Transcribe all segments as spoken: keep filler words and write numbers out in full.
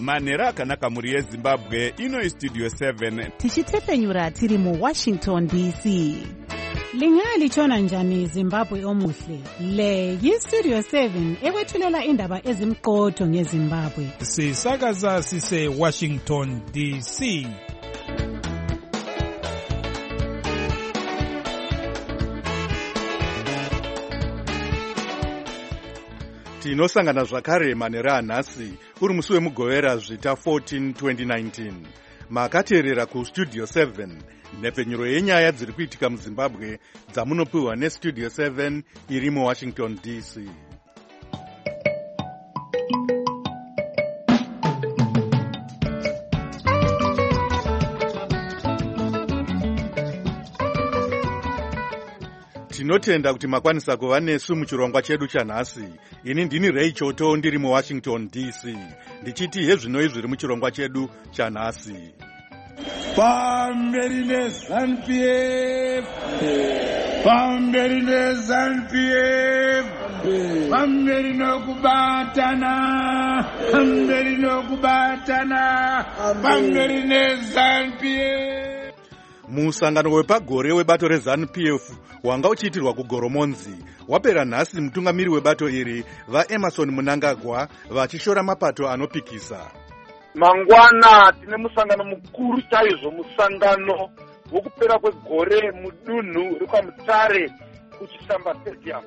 manhero akanaka mhuri yezimbabwe. Ino istudio seven tichitepfenyura tiri muwashington D C. Lingalitshona njani Zimbabwe omuhle? Le yistudio seven ekwethulela indaba ezimqotho ngeZimbabwe. Sisakaza sise Washington D C. Tinosangana zvakare manhero anhasi uri musi wemugovera zvita fourteen twenty nineteen. Makateerera kustudio seven nhepfenyuro yenyaya dziri kuitika muZimbabwe dzamunopiwa nestudio seven iri muWashington D C. Tinotenda kuti makwanisa kuva nesu muchirongwa chedu chanhasi. Ini ndini Ray Choto ndiri muWashington D C. Ndichiti hezvinoi zviri muchirongwa chedu chanhasi. Pamberi neZANU P F, pamberi neZANU P F, pamberi nokubatana, pamberi nokubatana, pamberi neZANU P F. Musangano wepagore webato reZANU P F wanga uchiitirwa kuGoromonzi wapera nhasi. Mutungamiri webato iri vaEmerson Mnangagwa vachishora mapato anopikisa. Mangwana tine musangano mukuru chaizvo, musangano wokupera kwegore mudunhu rikwaMutare kuChisamba Stadium.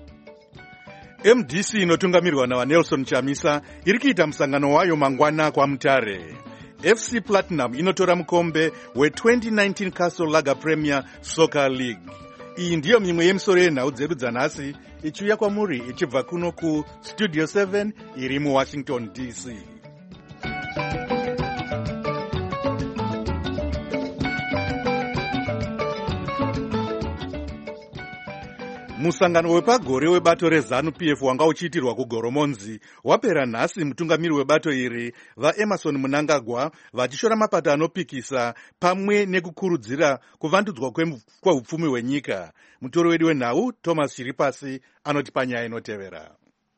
M D C inotungamirwa naVaNelson Chamisa iri kuita musangano wayo mangwana kwaMutare. F C Platinum inotora mukombe we-twenty nineteen Castle Lager Premier Soccer League. Iyi ndiyo mimwe yemisoro yenhau dzedu dzanhasi ichiuya kwamuri ichibva kuno kustudio seven iri muWashington D C. Musangano wepagore webato reZANU P F wanga uchiitirwa kuGoromonzi wapera nhasi. Mutungamiri webato iri vaEmerson Mnangagwa vachishora mapato anopikisa pamwe nekukurudzira kuvandudzwa kwehupfumi hwenyika. Mutori wedu wenhau Thomas Chiripasi anoti panyaya inotevera.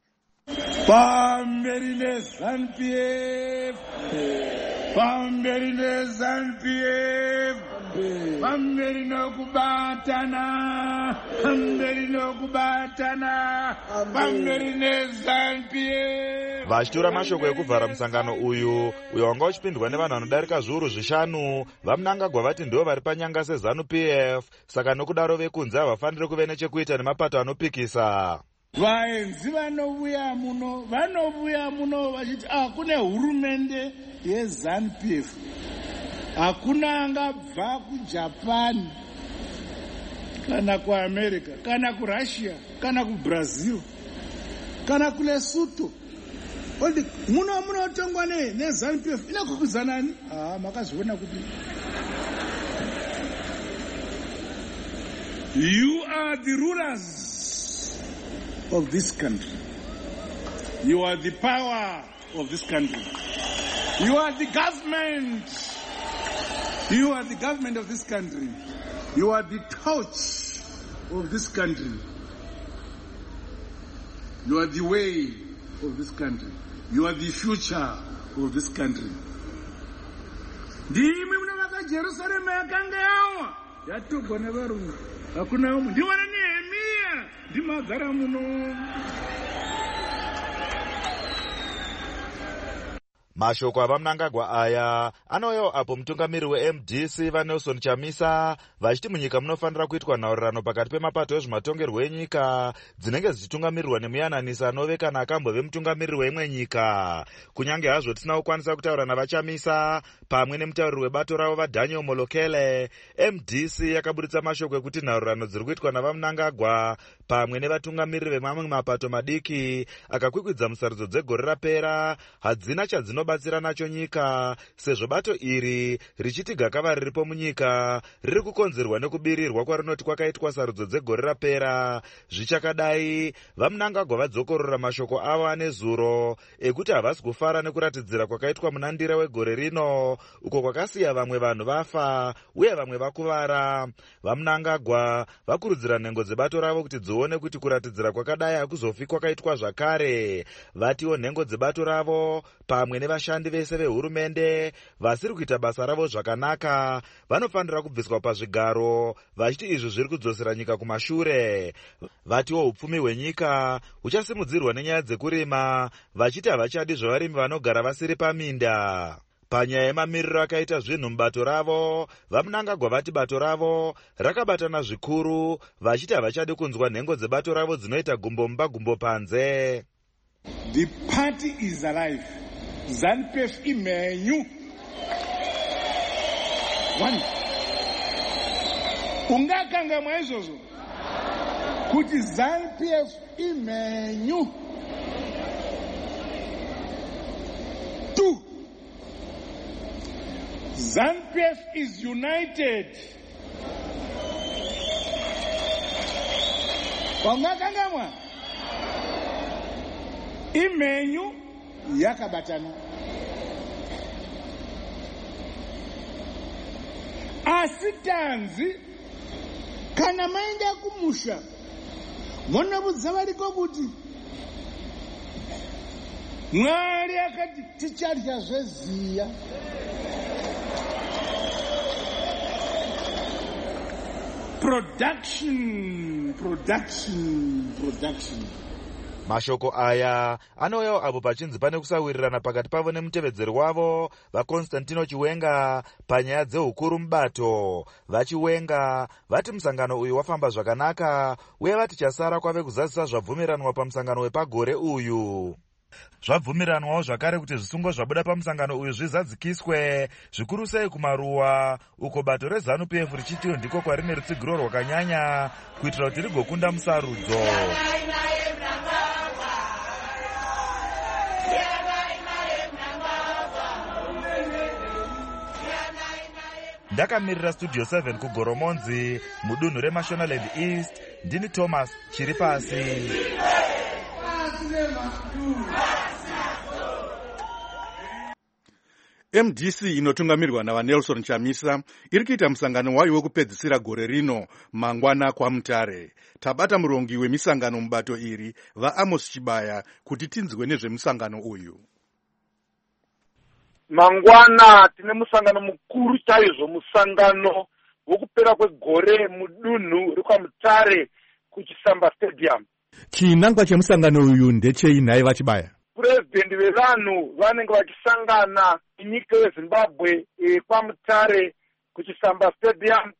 Pamberi neZANU P F, pamberi neZANU P F, pamberi nokubatana, pamberi nokubatana, pamberi neZANU P F. Vachitora mashoko ekuvhara musangano uyu uyo wanga uchipindwa nevanhu vanodarika zviuru zvishanu. vaMnangagwa vati ndivo vari panyanga seZANU P F, saka nokudaro vekunze havafaniri kuve nechekuita nemapato anopikisa. Vaenzi vanouya muno vanouya muno vachiti ah kune hurumende yeZANU P F, hakuna angabva kuJapan kana kuAmerica kana kuRussia kana kuBrazil kana kuLesotho. Odi muno munotongwa ne neZANU P F inakukuzanani? Ah makazviona kuti you are the rulers of this country. You are the power of this country. You are the government. You are the government of this country. You are the torch of this country. You are the way of this country. You are the future of this country. Ndimi munavaka Jerusalem yakanga yawa yatogwa nevarungu. Hakuna umwe. Ndiwana Nehemia ndimagara muno. Mashoko avaMnangagwa aya anouyawo apo mutungamiri weM D C vaNelson Chamisa vachiti munyika munofanira kuitwa nhaurirano pakati pemapato ezvematongerwo enyika dzinenge dzichitungamirirwa nemuyananisi anove kana akambove mutungamiriri weimwe nyika. Kunyange hazvo tisina kukwanisa kutaura navaChamisa pamwe nemutauriri webato ravo vaDaniel Molokele, M D C yakaburitsa mashoko ekuti nhaurirano dziri kuitwa navaMnangagwa pamwe nevatungamiriri vemamwe mapato madiki akakwikwidza musarudzo dzegore rapera hadzina chadzinobatsira nacho nyika, sezvo bato iri richiti gakava riripo munyika riri kukonzerwa nekubirirwa kwarinoti kwakaitwa sarudzo dzegore rapera. Zvichakadai, vaMnangagwa vadzokorora mashoko avo ane zuro ekuti havasi kufara nekuratidzira kwakaitwa munandira wegore rino uko kwakasiya vamwe vanhu vafa uye vamwe vakuvara. VaMnangagwa vakurudzira nhengo dzebato ravo kuti dzione kuti kuratidzira kwakadai hakuzofi kwakaitwa zvakare. Vatiwo nhengo dzebato ravo pamwe nevashandi vese vehurumende vasiri kuita basa ravo zvakanaka vanofanira kubviswa pazvigaro, vachiti izvi zviri kudzosera nyika kumashure. Vatiwo upfumi hwenyika huchasimudzirwa nenyaya dzekurima, vachiti havachadi zvevarimi vanogara vasiri paminda. Panyaya yemamiriro akaita zvinhu mubato ravo, vaMnangagwa vati bato ravo rakabatana zvikuru, vachiti havachadi kunzwa nhengo dzebato ravo dzinoita gumbo mumba gumbo panze. The party is alive. ZANU-P F imhenyu. One. Ungakangamwa izvozvo kuti ZANU-P F imhenyu. Two. ZANU-P F is united. Ungakangamwa imhenyu yakabatana. Asi tanzi kana maenda kumusha vonabudza variko kuti Mwari akati ticharya zveziya. Production, production, production. Mashoko aya anouyawo apo pachinzi pane kusawirirana pakati pavo nemutevedzeri wavo vaConstantino Chiwenga panyaya dzehukuru mubato. VaChiwenga vati musangano uyu wafamba zvakanaka uye vati chasara kwave kuzadzisa zvabvumiranwa pamusangano wepagore uyu. Zvabvumiranwawo zvakare kuti zvisungo zvabuda pamusangano uyu zvizadzikiswe, zvikuru sei kumaruwa, uko bato reZANU-P F richitiwo ndiko kwarine rutsigiro rwakanyanya kuitira kuti rigokunda musarudzo. Ndakamirira Studio seven kuGoromonzi mudunhu reMashonaland East, ndini Thomas Chiripasi. M D C inotungamirwa navaNelson Chamisa iri kuita musangano wayo wekupedzisira gore rino mangwana kwaMutare. Tabata murongi wemisangano mubato iri vaAmos Chibaya kuti tinzwe nezvemusangano uyu. Mangwana tine musangano mukuru chaizvo, musangano wokupera kwegore mudunhu rekwaMutare kuChisamba Stadium. Chinangwa chemusangano uyu ndechei nhai vaChibaya? Purezidendi vevanhu vanenge vachisangana munyika yeZimbabwe e, kwaMutare kuChisamba Stadium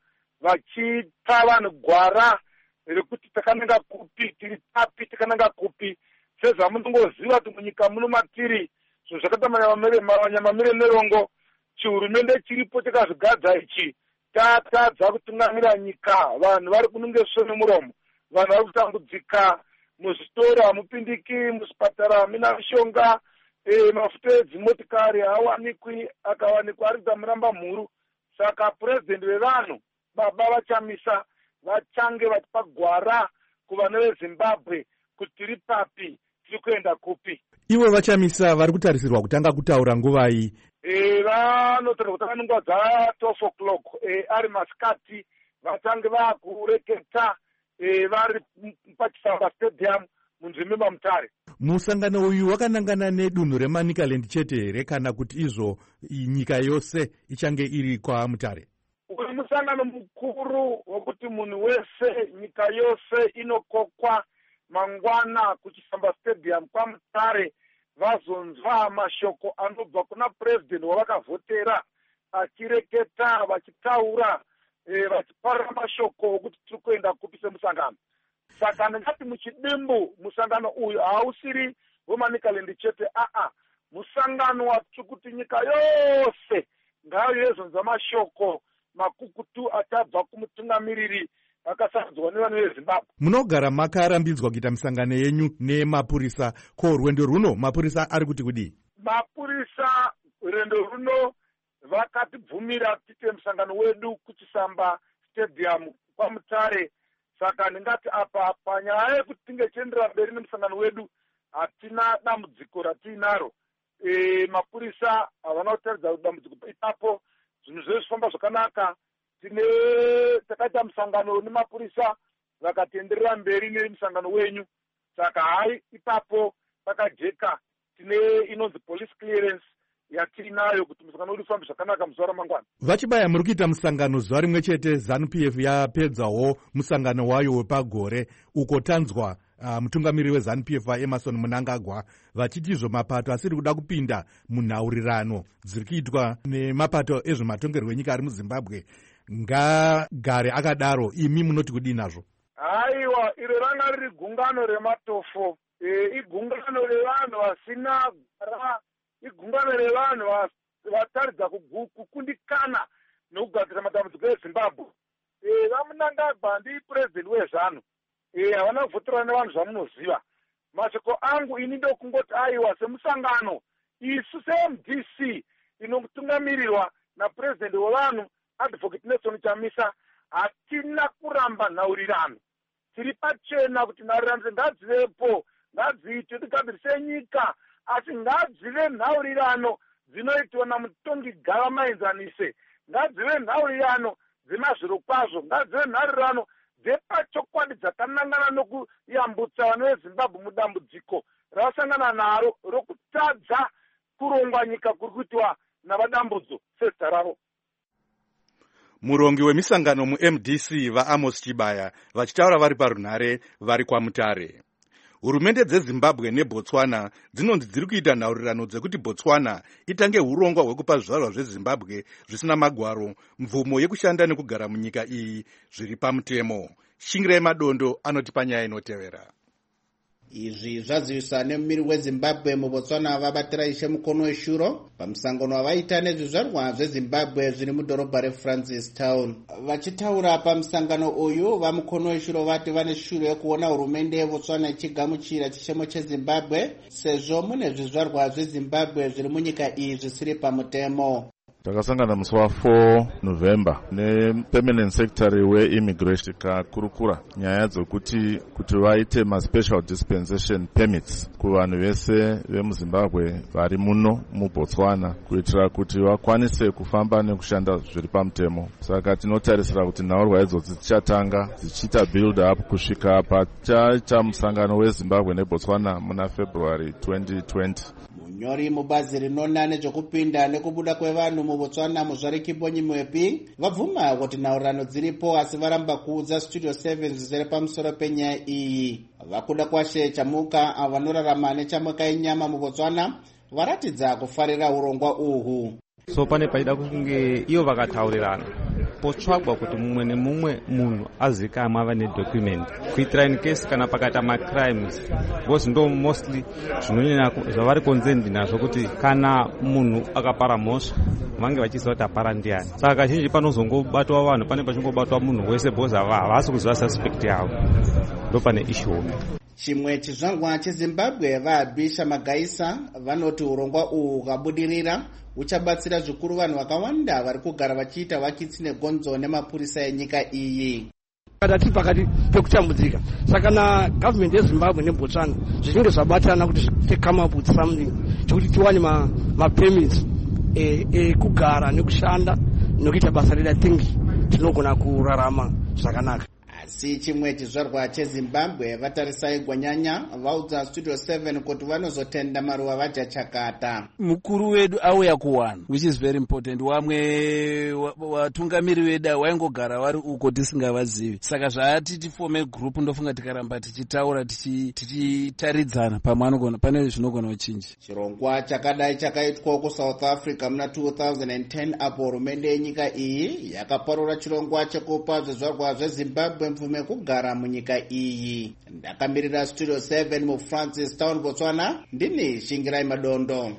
vachipa vanhu gwara rekuti takananga kupi, tiri papi, takananga kupi. Sezvamunongoziva kuti munyika muno matiri zvinhu zvakaita mamire nerongo, chihurumende chiripo chakazvigadza ichi tatadza kutungamira nyika. Vanhu vari kunongeswa nemuromo, vanhu vari kutambudzika, muzvitora hamupindiki, muzvipatara hamuna mishonga, e, mafuta edzimotikari haawanikwi, akawanikwa aridza muramba mhuru. Saka purezidendi vevanhu baba vaChamisa vachange vachipa gwara kuvana veZimbabwe kuti tiri papi, tiri kuenda kupi. Ivo vaChamisa vari kutarisirwa kutanga kutaura nguvai? E, vanotaura kutanga nguva dza twelve o'clock e, ari masikati vachange vakureketa e, vari paChisamba Stadium munzvimbo maMutare. Musangano uyu wakanangana nedunhu reManicaland chete here kana kuti izvo nyika yose ichange iri kwaMutare? Uyu musangano mukuru wokuti munhu wese nyika yose inokokwa mangwana kuChisamba Stadium kwaMutare vazonzwa mashoko anobva kuna purezidendi wavakavhotera achireketa vachitaura e, vachiparira mashoko okuti tiri kuenda kupi semusangano. Saka ndingati muchidimbu musangano uyu hausiri weManicaland chete, aa musangano watiri kuti nyika yose ngaivezonza mashoko makukutu achabva kumutungamiriri vakasadzwa nevanhu veZimbabwe. Munogara makarambidzwa kuita misangano yenyu nemapurisa, ko rwendo runo mapurisa ari kuti kudii? Mapurisa rwendo runo vakatibvumira tiite musangano wedu kuChisamba Stadium kwaMutare. Saka ndingati apa panyaya yekuti tinge tienderera mberi nemusangano wedu hatina dambudziko ratiinaro. E, mapurisa havana kutaridza dambudziko ipapo, zvinhu zvese zvifamba zvakanaka. Tine takaita musangano nemapurisa vakatienderera mberi nemusangano wenyu. Saka hai ipapo pakajeka, tine inonzi police clearance yatinayo kuti musangano uri ufambe zvakanaka muzuva ramangwana. Vachibaya, muri kuita musangano zuva rimwe chete ZANU P F yapedzawo musangano wayo wepagore uko tanzwa uh, mutungamiri weZANU P F Emmerson Mnangagwa vachiti izvo mapato asiri kuda kupinda munhaurirano dziri kuitwa nemapato ezvematongerwo enyika ari muZimbabwe ngagare akadaro. Imi munoti kudii nazvo? Haiwa, iro ranga riri gungano rematofo, e, igungano revanhu vasina gara, igungano revanhu vataridza kukundikana nokugadzira matambudziko eZimbabwe. E, vaMnangagwa ndi president wezvanu, e, havana kuvhotora nevanhu zvamunoziva. Mashoko angu ini ndokungoti aiwa, semusangano isu se-M D C inotungamirirwa napresident wevanhu Advocate Nelson Chamisa hatina kuramba nhaurirano. Tiri pachena kuti nhaurirano ngadzivepo, ngadziitwe tigadzirise nyika, asi ngadzive nhaurirano dzinoitwa namutongi gavamaenzanise, ngadzive nhaurirano dzemazviro kwazvo, ngadzive nhaurirano dzepachokwadi dzakanangana nokuyambutsa vanhu veZimbabwe mudambudziko ravasangana naro rokutadza kurongwa nyika kuri kuitwa navadambudzo sezita ravo. Murongi wemisangano mu-M D C vaAmos Chibaya vachitaura vari parunhare vari kwaMutare. Hurumende dzeZimbabwe neBotswana dzinonzi dziri kuita nhaurirano dzekuti Botswana itange urongwa hwekupa zvizvarwa zveZimbabwe zvisina magwaro mvumo yekushanda nekugara munyika iyi zviri pamutemo. Shingirai Madondo anoti panyaya inotevera. Izvi zvaziviswa nemumiri weZimbabwe muBotswana vabatira Ishe Mukono weshuro pamusangano wavaita nezvizvarwa zveZimbabwe zviri mudhorobha reFrancistown. Vachitaura pamusangano uyu, vaMukono weshuro vati vane shuro yekuona hurumende yeBotswana ichigamuchira chichemo cheZimbabwe sezvo mune zvizvarwa zveZimbabwe zviri munyika iyi zvisiri pamutemo. Takasangana musi wa four November nepermanent secretary weimmigration kakurukura nyaya dzokuti kuti vaite maspecial dispensation permits kuvanhu vese vemuZimbabwe vari muno muBotswana kuitira kuti vakwanise kufamba nekushanda zviri pamutemo. Saka tinotarisira kuti nhaurwa idzodzi dzichatanga dzichiita build up kusvika pachaita musangano weZimbabwe neBotswana muna February twenty twenty. Munyori mubazi rinona nezvokupinda nekubuda kwevanhu muBotswana Muzvariki Mwepi vabvuma kuti nhaurirano dziripo asi varamba kuudza Studio seven zvizere pamusoro penyaya iyi. Vakuda kwashe Chamuka avo vanorarama nechamuka yenyama muBotswana varatidza kufarira urongwa uhu. So pane paida kunge iyo vakataurirana potsvagwa kuti mumwe nemumwe munhu azikamwe ava nedocument kuitira in case kana pakata macrimes, because ndo mostly zvinonyanya zvavari concerned nazvo kuti kana munhu akapara mhosva vange vachiziva kuti apara ndiani. Saka kazhinji panozongobatwa vanhu pane pachingobatwa munhu wese because havasi kuziva suspect yavo, ndo pane issue. Chimwe chizvarwa cheZimbabwe vaAbisha Magaisa vanoti urongwa uhu ukabudirira uchabatsira zvikuru vanhu vakawanda vari kugara vachiita vakitsi negonzo nemapurisa enyika iyi. Pakati pakati pekutambudzika, saka na government yeZimbabwe neBotswana zvichinge zvabatana kuti they come up with something chekuti tiwane ma, ma permits ekugara e, nekushanda nokuita basa reda tingi tinogona kurarama zvakanaka. Asi chimwe chizvarwa cheZimbabwe vatarisai Gwanyanya vaudza Studio seven kuti vanozotenda maruva vajachakata. Mukuru wedu auya kuwana, which is very important. Wamwe watungamiri wedu waingogara vari uko tisingavazivi. Saka zvati tifome group ndofunga tikaramba tichitaura tichitaridzana pamwe anogona pane zvinogona kuchinja. Chirongwa chakadai chakaitwa ku South Africa muna two thousand ten apo hurumende yenyika iyi yakaparura chirongwa chekupa zvizvarwa zveZimbabwe mvume kugara munyika iyi. Ndakamirira Studio seven mu Francistown, Botswana, ndini Shingirai Madondo.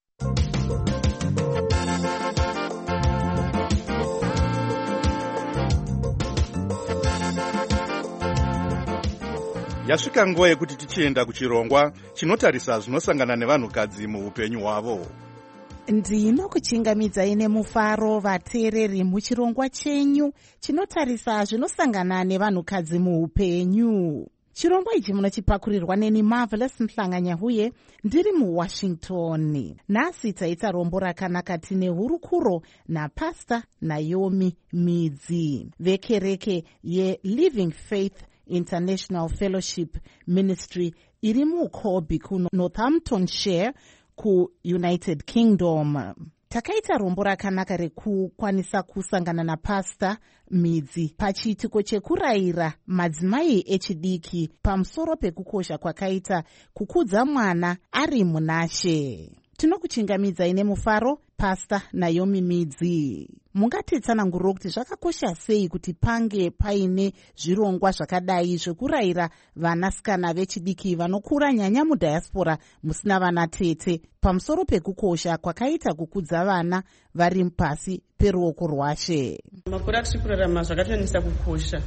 Yasvika nguva yekuti tichienda kuchirongwa chinotarisa zvinosangana nevanhukadzi muupenyu hwavo. Ndinokuchingamidzai nemufaro vateereri muchirongwa chenyu chinotarisa zvinosangana nevanhukadzi muupenyu. Chirongwa ichi munochipakurirwa neni Marvelous Mhlanganyahuye ndiri muWashington. Nhasi taita rombo rakanaka tine hurukuro naPastor Naomi Midzi vekereke yeLiving Faith International Fellowship Ministry iri muKhobi kuNorthamptonshire kuunited kingdom. Takaita rombo rakanaka rekukwanisa kusangana napasta Midzi pachiitiko chekurayira madzimai echidiki pamusoro pekukosha kwakaita kukudza mwana ari munashe. Tinokuchingamidzai nemufaro Pastor Naomi Midzi. Mungatitsanangurira kuti zvakakosha sei kuti pange paine zvirongwa zvakadai zvekurayira vanasikana vechidiki vanokura nyanya mudiaspora musina vana tete pamusoro pekukosha kwakaita kukudza vana vari pasi peruoko rwaShe. Makore atiri kurarama zvakatonyanyisa kukosha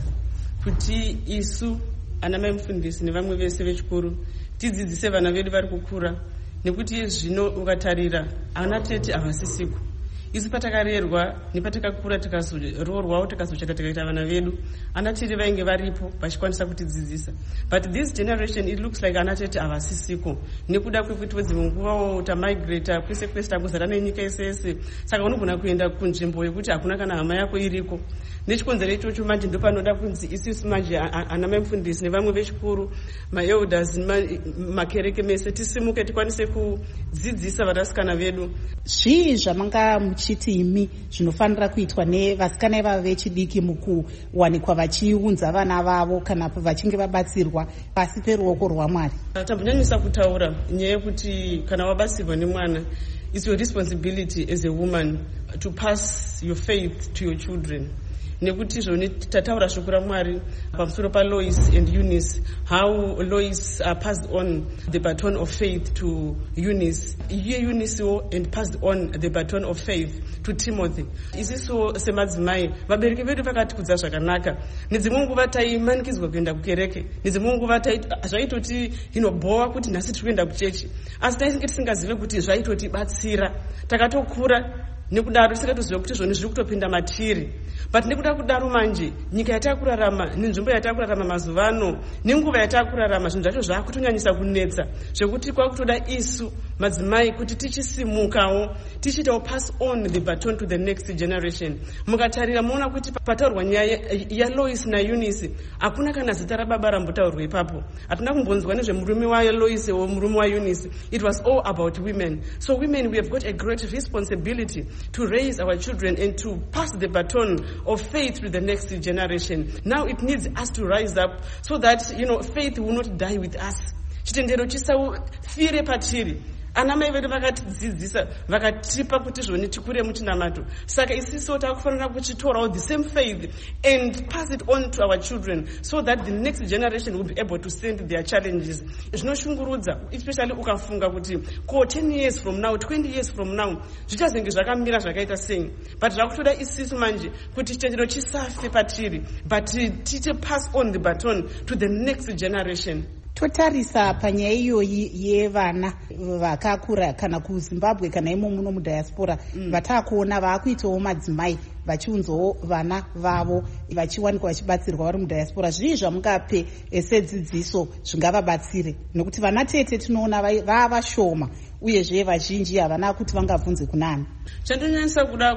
kuti isu ana mai mufundisi nevamwe vese vechikuru tidzidzise vana vedu vari kukura, nekuti zvino ukatarira ana tete havasisiko. Isu patakarerwa nepatakakura tikazoroorwawo tikazocheka tikaita vana vedu, ana tete vainge varipo vachikwanisa kutidzidzisa. But this generation it looks like ana tete havasisiko nekuda kwekuti dzimwe nguvawo tamigrata kwese kwese takuzara nenyika yese yese, saka unogona kuenda kunzvimbo yekuti hakuna kana hama yako iriko. Nechikonzero ichocho manje ndopanoda kunzi isusu manje ana mai mufundisi nevamwe vechikuru, maelders, makereke mese tisimuke tikwanise kudzidzisa vanasikana vedu. Zvii zvamanga muchiti imi zvinofanira kuitwa nevasikana ivava vechidiki mukuwanikwa vachiunza vana vavo kana vachinge vabatsirwa pasi peruoko rwaMwari? Tambonyanyisa kutaura nyaya yekuti kana wabatsirwa nemwana, it's your responsibility as a woman to pass your faith to your children. Nekuti zvoni tataura shoko raMwari pamusoro paLois and Eunice, how Lois uh, passed on the baton of faith to Eunice, iye Eunice and passed on the baton of faith to Timothy. Isiso semadzimai vabereki vedu vakatikudza zvakanaka. Nedzimwe nguva taimanikidzwa kuenda kukereke, nedzimwe nguva zvaitoti inobhowa kuti nhasi tiri kuenda kuchechi, asi taisinge tisingazive kuti zvaitotibatsira. Takatokura nekudaro tisikatoziva kuti zvoni zviri kutopinda matiri. But nekuda kudaro manje nyika yatakurarama nenzvimbo yatakurarama mazuva ano nenguva yatakurarama zvinhu zvacho zvakutonyanyisa kunetsa zvekuti kwakutoda isu madzimai kuti tichisimukawo tichiitawo pass on the baton to the next generation. Mukatarira muona kuti pataurwa nyaya yaLois naEunice hakuna kana zita rababa rambotaurwa ipapo. Hatina kumbonzwa nezvemurume waLois or murume waEunice. It was all about women. So women, we have got a great responsibility to raise our children and to pass the baton of faith to the next generation. Now it needs us to rise up so that, you know, faith will not die with us. Chitendero chisafire patiri. Ana mai vedu vakatidzidzisa vakatipa kuti zvoni tikure muchinamato. Saka isiso takufanira kuchitorawo the same faith and pass it on to our children so that the next generation will be able to stand their challenges. Zvinoshungurudza, especially ukafunga kuti ko ten years from now, twenty years from now, zvichazenge zvakamira zvakaita sei. But zvakutoda isiso manje kuti chitendero chisafe patiri, but tiche pass on the baton to the next generation. Totarisa panyaya iyoyi yevana vakakura kana kuZimbabwe kana imo muno mudiaspora, mm. vatakuona vakuitawo madzimai vachiunzawo vana vavo vachiwanikwa vachibatsirwa vari mudiaspora. Zvii zvamungape sedzidziso zvingavabatsire, nekuti vana tete tinoona vavashoma uyezve vazhinji havana kuti vangabvunze kunani. Chandonyanyisa kuda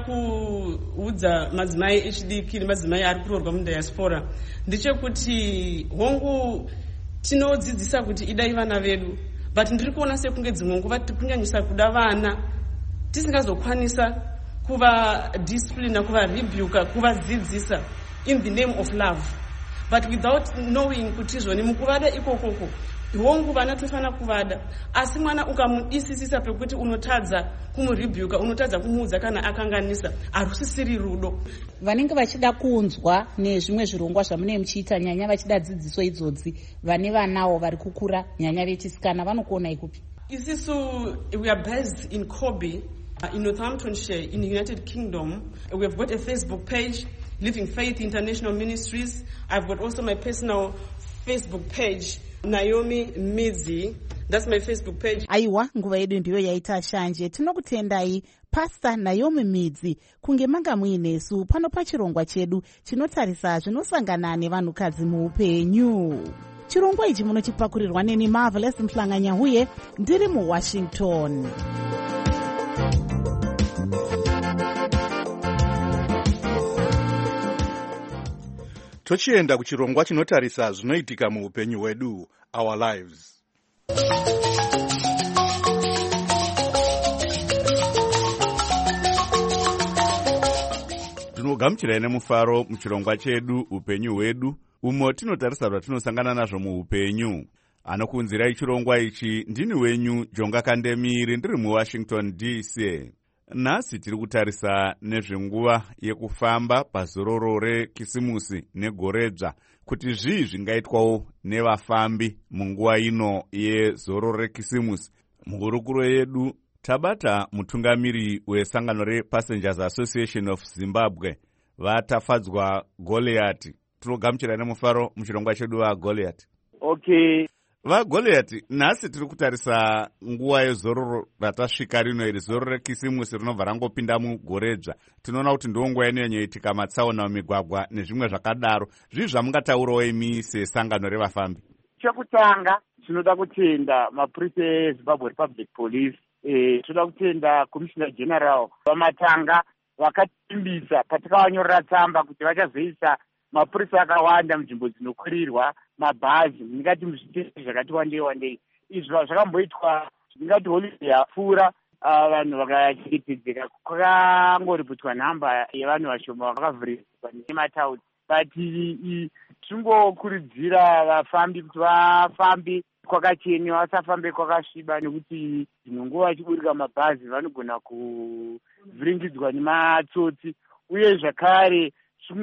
kuudza madzimai echidiki nemadzimai ari kuroorwa mudiaspora ndechekuti hongu tinodzidzisa kuti idai vana vedu, but ndiri kuona sekunge dzimwe nguva tikunyanyisa kuda vana tisingazokwanisa kuva discipline, kuva rebuke, kuvadzidzisa in the name of love, but without knowing kuti zvoni mukuvada ikokoko hongu vana tofanira kuvada, asi mwana ukamudisisisa pekuti unotadza kumurebuka, unotadza kumuudza kana akanganisa, harusisiri rudo. Vanenge vachida kuunzwa nezvimwe zvirongwa zvamune muchiita nyanya vachida dzidziso idzodzi vane vanawo vari kukura nyanya vechisikana vanokuona ikupi? Isisu, we are based in Kobe, uh, in Northamptonshire, in the United Kingdom. We have got a Facebook page, Living Faith International Ministries. I've got also my personal Facebook page, Naomi Midzi. That's my Facebook page. Aiwa, nguva yedu ndiyo yaita shanje. Tinokutendai Pastor Naomi Midzi kunge manga muinesu pano pachirongwa chedu chinotarisa zvinosangana nevanhukadzi muupenyu. Chirongwa ichi munochipakurirwa neni Marvelous Mhlanganya huye ndiri muWashington. Tochienda kuchirongwa chinotarisa zvinoitika muupenyu hwedu, Our Lives. tinogamuchirai nemufaro muchirongwa chedu upenyu hwedu, umo tinotarisa zvatinosangana nazvo muupenyu. Anokunzirai chirongwa ichi ndini wenyu Jonga Kandemiri, ndiri muWashington D C. Nhasi tiri kutarisa nezvenguva yekufamba pazororo rekisimusi negoredzva, kuti zvii zvingaitwawo nevafambi munguva ino yezororo rekisimusi. Muhurukuro yedu tabata mutungamiri wesangano rePassengers Association of Zimbabwe, vatafadzwa Goliath. Tinogamuchira nemufaro muchirongwa chedu vaGoliath. Okay. VaGoliath, nhasi tiri kutarisa nguva yezororo ratasvika rino iri, zororo rekisimusi rinobva rangopinda mugoredzva. Tinoona kuti ndiwo nguva inonyanyoitika matsaona mumigwagwa nezvimwe zvakadaro. Zvii zvamungataurawo imi sesangano revafambi? Chekutanga tinoda kutenda mapurisa eZimbabwe Republic Police, eh tinoda kutenda Commissioner General vamatanga vakatimbisa patakavanyorera tsamba kuti vachazoisa mapurisa akawanda munzvimbo dzinokwirirwa mabhazi, ndingati muzviteshi zvakati wandei wandei. Izvo zvakamboitwa ndingati holiday yapfuura, vanhu vakachengetedzeka, kwakangoripotwa nhamba yevanhu vashoma vakavhirirwa nemataundi. But tingokurudzira vafambi kuti vafambe kwakachena, vasafambe kwakasviba, nekuti dzimwe nguva vachiburika mabhazi vanogona kuvhiringidzwa nematsotsi. Uye zvakare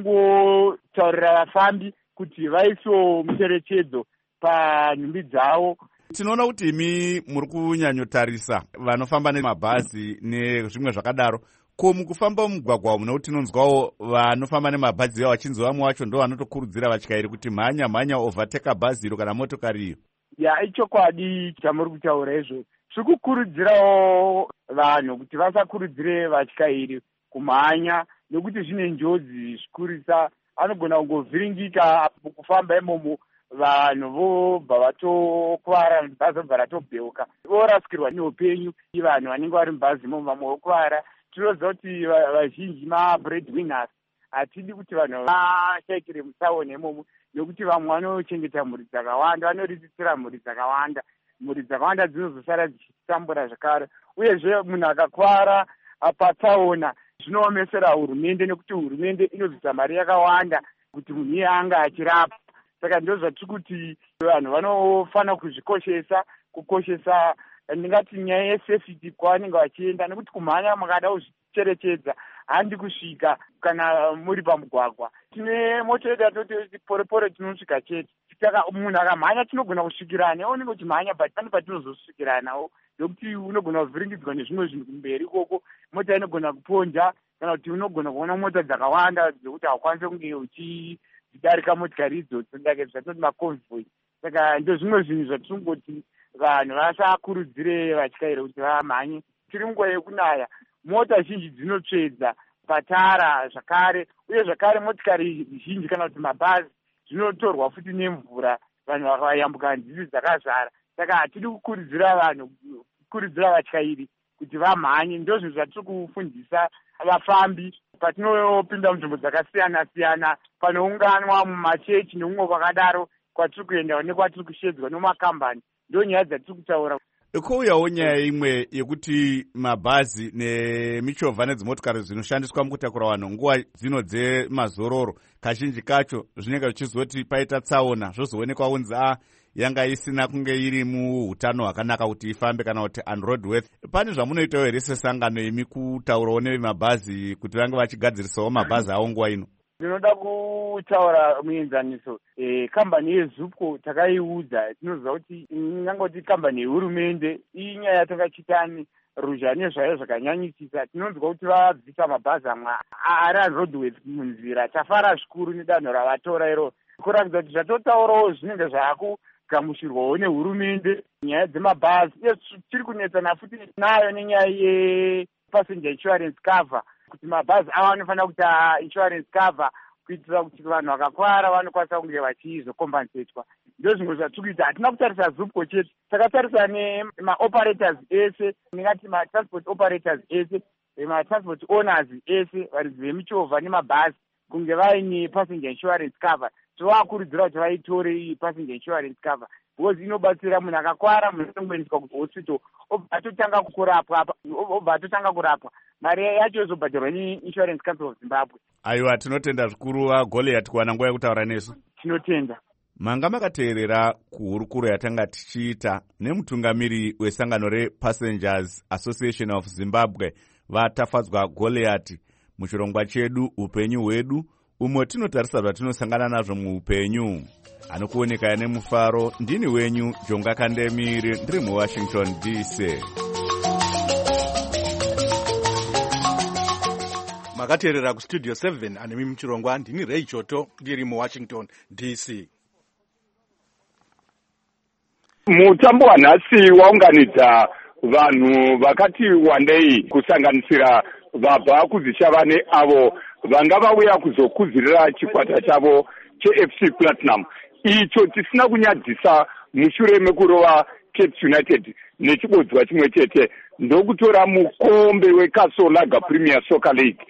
tingotaurira vafambi kuti vaisewo mucherechedzo panhumbi dzavo. Tinoona kuti imi muri kunyanyotarisa vanofamba nemabhazi nezvimwe zvakadaro. Ko mukufamba mumugwagwa muno kuti tinonzwawo vanofamba nemabhazi avo vachinzi vamwe vacho ndo vanotokurudzira vatyairi kuti mhanya mhanya overtake bhazi iro kana motokari iyo. Ya, ichokwadi chamuri kutaura izvo. Tiri kukurudzirawo vanhu kuti vasakurudzire vatyairi kumhanya, nekuti zvine njodzi zvikurisa. Anogona kungovhiringika kufamba imomo, vanhu vobva vatokuvara, bhazi robva ratobheuka, vorasikirwa neupenyu. Vanhu vanenge vari mubhazi imomo vamwe vokuvara. Tinoziva kuti vazhinji mabreadwinners, hatidi kuti vanhu vashaikire mutsaona imomo, nekuti vamwe vanochengeta mhuri dzakawanda, vanoriritira mhuri dzakawanda. Mhuri dzakawanda dzinozosara dzichitambura zvakare. Uyezve munhu akakwara patsaona zvinoomesera hurumende, nekuti hurumende inobvisa mari yakawanda kuti munhu iye anga achirapa. Saka ndo zvatiri kuti vanhu vanofanira kuzvikoshesa, kukoshesa ndingati nyaya yesafety kwavanenge vachienda, nekuti kumhanya makada kuzvicherechedza handi kusvika kana muri pamugwagwa. Tine moto yedu yatoti porepore tinosvika chete. Saka munhu akamhanya tinogona kusvikirana, iwo unenge uchimhanya but pane patinozosvikiranawo, nekuti unogona kuvhiringidzwa nezvimwe zvinhu kumberi ikoko, mota inogona kuponja, kana kuti unogona kuona mota dzakawanda dzekuti haukwanisi kunge uchidarika motikari idzodzo, ndake zvatinoti maconvoy. Saka ndo zvimwe zvinhu zvatingoti vanhu vasakurudzire vatyairi kuti vamhanye. Tiri nguva yekunaya, mota zhinji dzinotsvedza patara zvakare, uye zvakare motikari zhinji kana kuti mabhazi zvinotorwa futi nemvura, vanhu vakayambuka nzizi dzakazara. Saka hatidi kukurudzira vanhu, kukurudzira vatyairi kuti vamhanye. Ndo zvinhu zvatiri kufundisa vafambi patinopinda munzvimbo dzakasiyana siyana, panounganwa mumachechi nemumwe kwakadaro, kwatiri kuenda nekwatiri kushedzwa nemakambani. Ndo nyaya dzatiri kutaura. Kouyawo nyaya imwe yekuti mabhazi nemichovha nedzimotokari zvinoshandiswa mukutakura vanhu nguva dzino dzemazororo, kazhinji kacho zvinenge zvichizoti paita tsaona zvozoonekwa unzi a yanga isina kunge iri muhutano hwakanaka kuti ifambe kana kuti unroadworthy. Pane zvamunoitawo here sesangano imi kutaurawo nevemabhazi kuti vange vachigadzirisawo mabhazi avo nguva ino? Ndinoda kutaura muenzaniso. E, kambani yeZupco takaiudza, tinoziva kuti ingangoti kambani yehurumende, inyaya yatakachitani ruzha nezvayo zvakanyanyisisa. Tinonzwa kuti vabvisa mabhazi amwe ari unroadworthy munzira. Tafara zvikuru nedanho ravatora iro, kuratidza kuti zvatotaurawo zvinenge zvaakugamuchirwawo nehurumende nyaya dzemabhazi. Uye tiri kunetsana futi nayo nenyaya yepassenger insurance cover, kuti mabhazi ava anofanira kuita insurance cover kuitira kuti vanhu vakakwara vanokwanisa kunge vachizokompensetwa. Ndo zvimwe zvatiri kuita. Hatina kutarisa Zupco chete, takatarisa nemaoperators ese, ndingati matransport operators ese, matransport owners ese, varidzi vemichovha nemabhazi, kunge vaine passenger insurance cover. Tovakurudzira kuti vaitore iyi passenger insurance cover. because inobatsira munhu akakwara, munhu anongoendeswa kuhospital obva atotanga kurapwa obva atotanga kurapwa, mari yacho yozobhadharwa neinsurance council of Zimbabwe. Aiwa, tinotenda zvikuru aGoliath kuwana nguva yekutaura nesu. Tinotenda. Manga makateerera kuhurukuro yatanga tichiita nemutungamiri wesangano rePassengers Association of Zimbabwe vatafadzwa Goliath muchirongwa chedu upenyu hwedu, umwe tinotarisa zvatinosangana nazvo muupenyu. Anokuoneka nemufaro, ndini wenyu Jonga Kandemiri, ndiri muWashington D C. Makateerera kustudio seven anemi muchirongwa, ndini Ray Choto, ndiri muWashington D C. Mutambo wanhasi waunganidza vanhu vakati wandei kusanganisira vabva kuzishavane avo vanga vauya kuzokuzirira chikwata chavo cheF C Platinum. Icho tisina kunyadzisa mushure mekurova Cape United nechibodzwa chimwe chete ndokutora mukombe weCastle Lager Premier Soccer League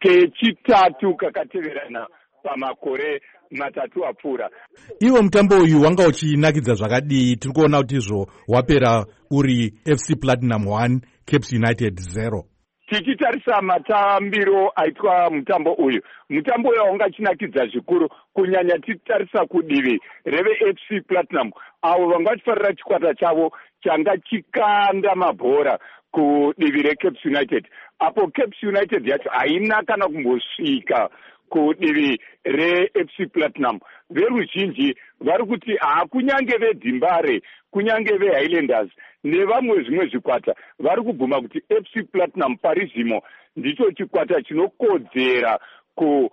kechitatu kakateverana pamakore matatu apfuura. Iwo mutambo uyu wanga uchinakidza zvakadii? Tiri kuona kuti izvo wapera uri F C Platinum one Cape United zero. Tichitarisa matambiro aitwa mutambo uyu, mutambo uyu wanga chinakidza zvikuru kunyanya tichitarisa kudivi reve F C Platinum avo vanga vachifarira chikwata chavo changa chikanda mabhora kudivi reCape United, apo Cape United yacho haina kana kumbosvika kudivi reF C Platinum. Veruzhinji vari kuti hakunyange veDimbare, kunyange veHighlanders nevamwe zvimwe zvikwata vari kubvuma kuti F C Platinum parizvino ndicho chikwata chinokodzera ku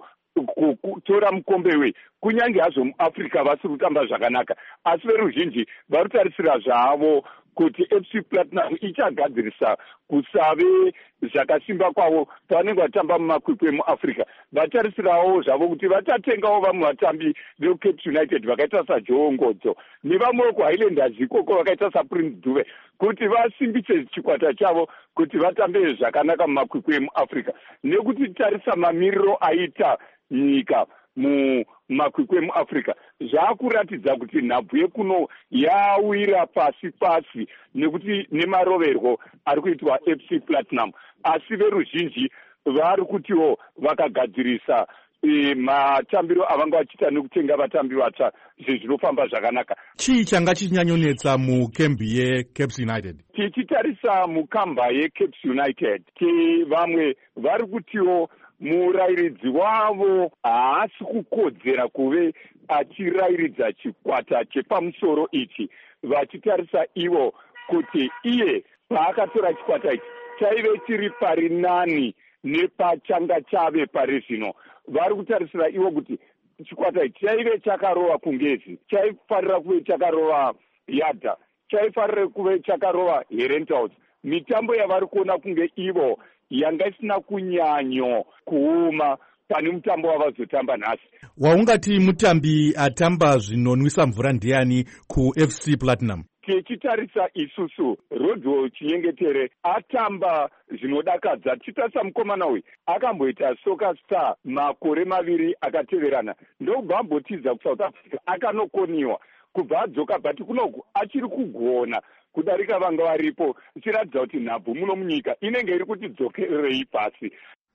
kutora mukombe we, kunyange hazvo muAfrica vasiri kutamba zvakanaka, asi veruzhinji vari kutarisira zvavo kuti F C Platinum ichagadzirisa kusave zvakasimba kwavo pavanenge vatamba mumakwikwi emuAfrica. Vatarisirawo zvavo kuti vatatengawo vamwe vatambi veCape United vakaita saJoe Ngodzo nevamwe kuHighlanders ikoko vakaita saPrince Dube kuti vasimbise chikwata chavo kuti vatambe zvakanaka mumakwikwi emuAfrica, nekuti tarisa mamiriro aita nyika mumakwikwi emuAfrica zvaakuratidza kuti nhabvu yekuno yawira pasi pasi nekuti nemaroverwo ari kuitwa F C Platinum, asi veruzhinji vari kutiwo vakagadzirisa e, matambiro avanga vachiita nekutenga vatambi vatsva zvezvinofamba zvakanaka. Chii changa chichinyanyonetsa mukembi yeCape United? Tichitarisa mukamba yeCape United, ti vamwe vari kutiwo murayiridzi wavo haasi kukodzera kuve achirayiridza chikwata chepamusoro ichi, vachitarisa ivo kuti iye paakatora chikwata ichi chaive chiri pari nani nepachanga chave pari zvino. Vari kutarisira ivo kuti chikwata ichi chaive chakarova kungezi, chaifarira kuve chakarova Yadha, chaifarira kuve chakarova Herentals. Mitambo yavari kuona kunge ivo yanga isina kunyanyo kuuma pane mutambo wavazotamba nhasi. Waungati mutambi atamba zvinonwisa mvura ndiani kuF C Platinum? Tichitarisa isusu Rodwo Chinyengetere atamba zvinodakadza. Tichitarisa mukomana uyu akamboita Soccer Star makore maviri akateverana, ndobva ambotiza kuSouth Africa akanokoniwa kubva adzoka, bhati kunoku achiri kugona kudarika vanga varipo, ichiratidza kuti nhabvu muno munyika inenge iri kuti dzokererei pasi.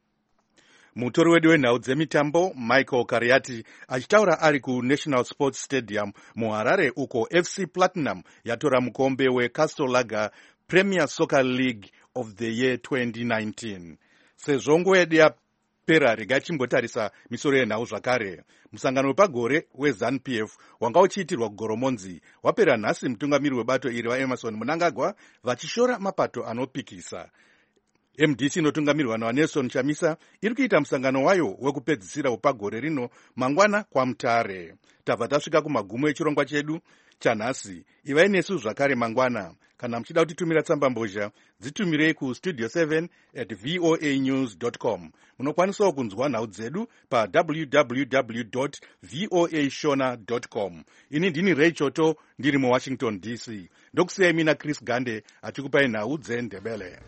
Mutori wedu wenhau dzemitambo Michael Kariati achitaura ari kuNational Sports Stadium muHarare, uko F C Platinum yatora mukombe weCastle Lager Premier Soccer League of the year twenty nineteen. Sezvo nguva yedu yapera, regai timbotarisa misoro yenhau zvakare. Musangano wepagore weZANU P F wanga uchiitirwa kuGoromonzi wapera nhasi. Mutungamiri webato iri vaEmerson Mnangagwa vachishora mapato anopikisa. M D C inotungamirwa naNelson Chamisa iri kuita musangano wayo wekupedzisira wepagore rino mangwana kwaMutare. Tabva tasvika kumagumo echirongwa chedu chanhasi. Ivai nesu zvakare mangwana. Kana muchida kutitumira tsamba mbozha, dzitumirei kustudio seven at voa news dot com. Munokwanisawo kunzwa nhau dzedu pa w w w dot voa shona dot com. Ini ndini Ray Choto, ndiri muWashington D C. Ndokusiyai mina Chris Gande achikupai nhau dzeNdebele.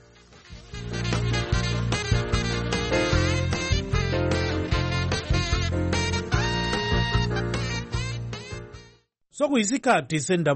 Sokuyisikhathi sendaba